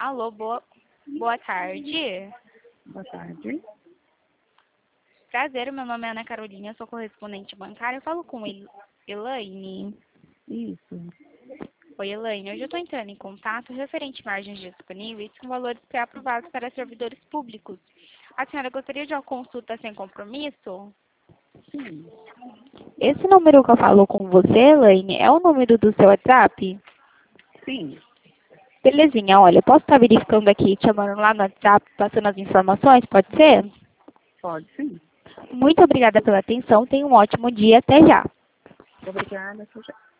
Alô, boa tarde. Boa tarde. Prazer, meu nome é Ana Carolina, eu sou correspondente bancária. Eu falo com Elaine. Isso. Oi, Elaine. Hoje eu estou entrando em contato referente a margens disponíveis com valores pré-aprovados para servidores públicos. A senhora gostaria de uma consulta sem compromisso? Sim. Esse número que eu falo com você, Elaine, é o número do seu WhatsApp? Sim. Belezinha, olha, eu posso estar verificando aqui, te chamando lá no WhatsApp, passando as informações, pode ser? Pode sim. Muito obrigada pela atenção, tenha um ótimo dia, até já. Obrigada. Tchau, tchau.